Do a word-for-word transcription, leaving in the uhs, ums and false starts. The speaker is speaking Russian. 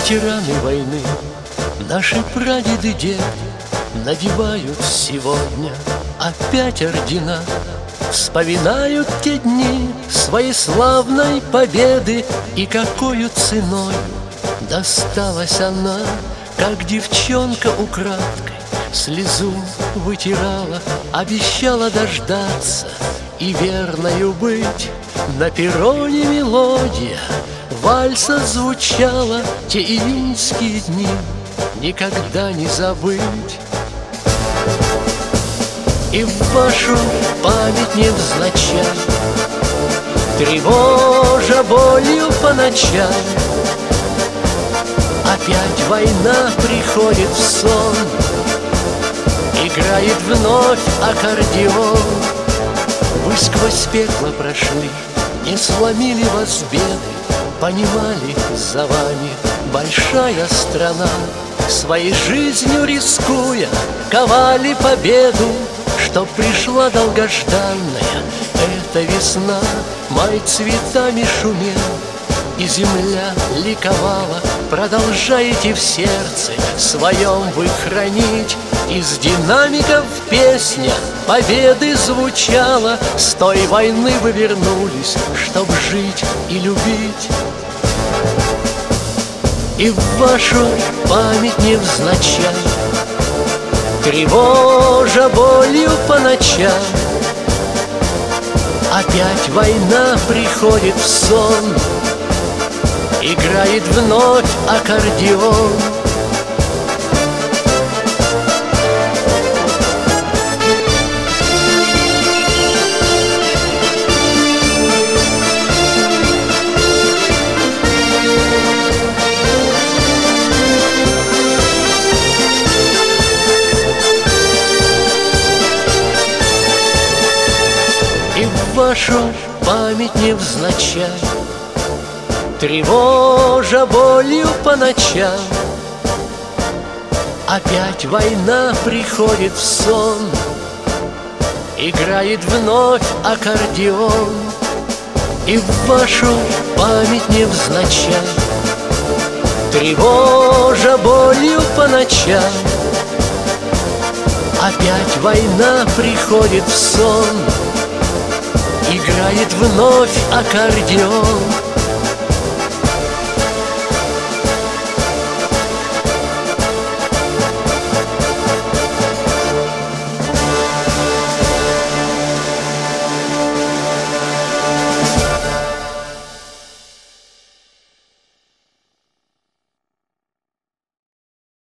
ветераны войны, наши прадеды, деды надевают сегодня опять ордена. Вспоминают те дни своей славной победы, и какою ценою досталась она, как девчонка украдкой слезу вытирала, обещала дождаться и верною быть. На перроне мелодия вальса звучала, те июньские дни никогда не забыть. И в вашу память невзначай, тревожа болью по ночам, опять война приходит в сон, играет вновь аккордеон. Вы сквозь пекло прошли, не сломили вас беды, понимали, за вами большая страна. Своей жизнью рискуя, ковали победу, чтоб пришла долгожданная эта весна. Май цветами шумел, и земля ликовала. Продолжаете в сердце своем вы хранить. Из динамиков песня победы звучала. С той войны вы вернулись, чтоб жить и любить. И в вашу память невзначай, тревожа болью по ночам, опять война приходит в сон, играет вновь аккордеон. Вашу память невзначай, тревожа болью по ночам, опять война приходит в сон, играет вновь аккордеон. И в вашу память невзначай, тревожа болью по ночам, опять война приходит в сон, играет вновь аккордеон.